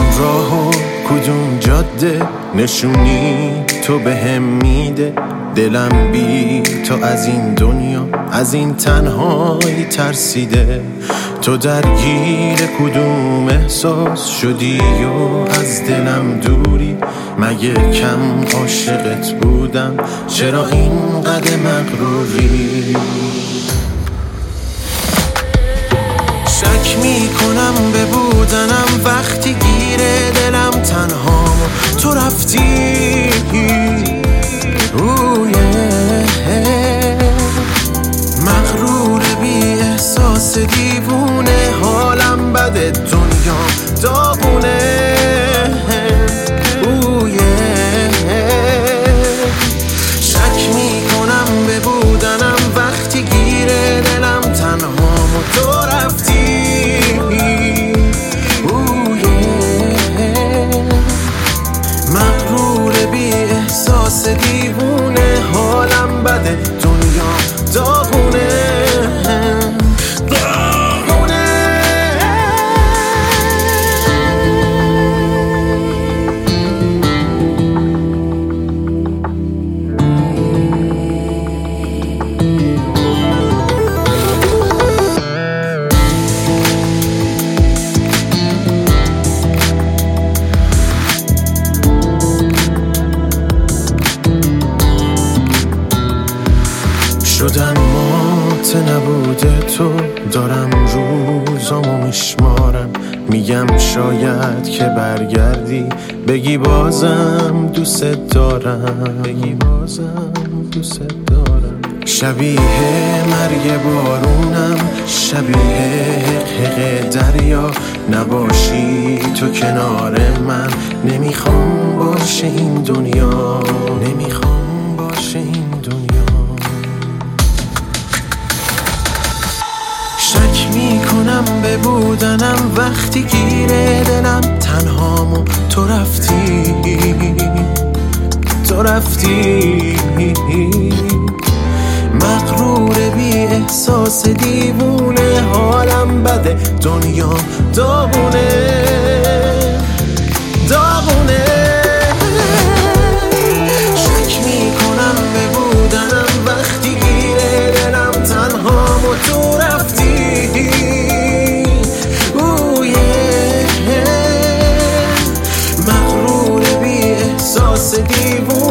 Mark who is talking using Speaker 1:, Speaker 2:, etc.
Speaker 1: راهو کدوم جاده نشونی تو بهم میده. دلم بی تو از این دنیا از این تنهایی ترسیده. تو درگیر کدوم احساس شدی و از دلم دوری؟ مگه کم عاشقت بودم؟ چرا اینقدر مغروری؟ شک میکنم به بودنم وقتی گیره دلم تنها تو رفتی. مغرور بی احساس دیوونه، حالم بده دنیا داغونه. شک میکنم به بودنم وقتی گیره دلم تنها تو رفتی. مغرور بی احساس دیوونه، حالم بده دنیا داغونه. شدم مات نبوده تو، دارم روزامو میشمارم. میگم شاید که برگردی بگی بازم دوست دارم، بگی بازم دوست دارم. شبیه مرگ بارونم، شبیه حق دریا. نباشی تو کنار من، نمیخوام باشه این دنیا، نمیخوام باشه این دنیا. شک میکنم به بودنم وقتی گیره دلم تنهامو تو رفتی، تو رفتی. مغرور بی احساس دیوونه، حالم بده دنیا داغونه، داغونه. شک میکنم به بودنم وقتی گیره دلم تنهامو تو رفتی. مغرور بی احساس دیوونه،